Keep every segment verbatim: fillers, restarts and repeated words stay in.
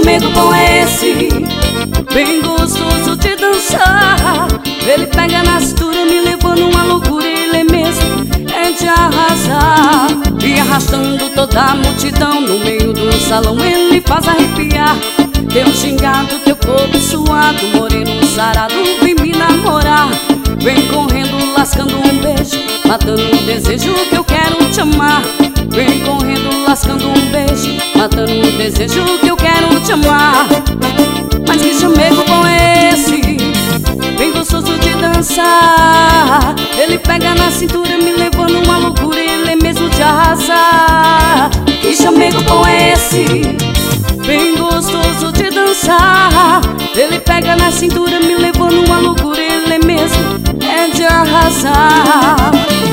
chamego bom é esse, bem gostoso de dançar. Ele pega na cintura, me levou numa loucura. Ele é mesmo, é de arrasar. E arrastando toda a multidão no meio do salão, ele faz arrepiar. Teu gingado, teu corpo suado, moreno sarado, vem me namorar. Vem correndo, lascando um beijo, matando um desejo que eu quero te amar. Vem correndo, lascando um beijo, matando um desejo que eu quero te amar. Mas que chamego bom é esse, bem gostoso de dançar. Ele pega na cintura, me levou numa loucura. Ele é mesmo de arrasar. Que chamego bom é esse, bem gostoso de dançar. Ele pega na cintura, me levou numa loucura. Ele é mesmo, é de arrasar.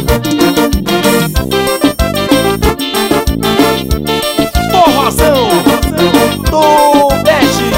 Formação do Bete.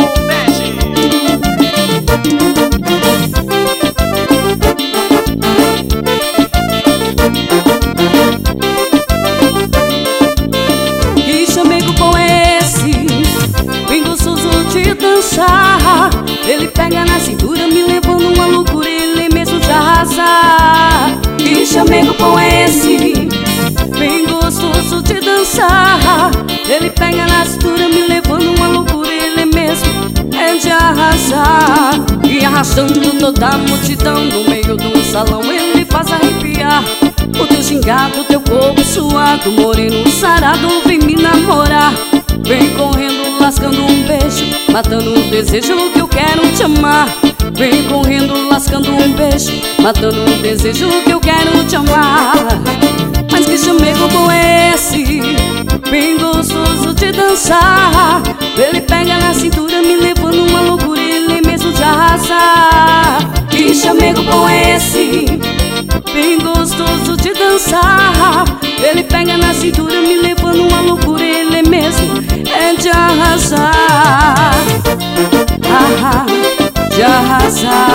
Que chamego bom é esse, bem gostoso de dançar. Ele pega na cintura, me levou numa loucura. Ele é mesmo de arrasar. Que chamego bom é esse, bem gostoso de dançar. Ele pega na cintura, me levou numa loucura. Ele é mesmo, é de arrasar. E arrastando toda a multidão no meio do salão, ele faz arrepiar. O teu gingado, teu corpo suado, moreno sarado, vem me namorar. Vem correndo, lascando um beijo, matando um desejo que eu quero te amar. Vem correndo, lascando um beijo, matando um desejo que eu quero te amar. Mas que chamego bom é esse, bem gostoso de dançar. Ele pega na cintura, me levou numa loucura. Ele é mesmo de arrasar. Que chamego bom é esse, bem gostoso de dançar. Ele pega na cintura, me levou numa loucura. Ele é mesmo, é de arrasar. Ah, de arrasar.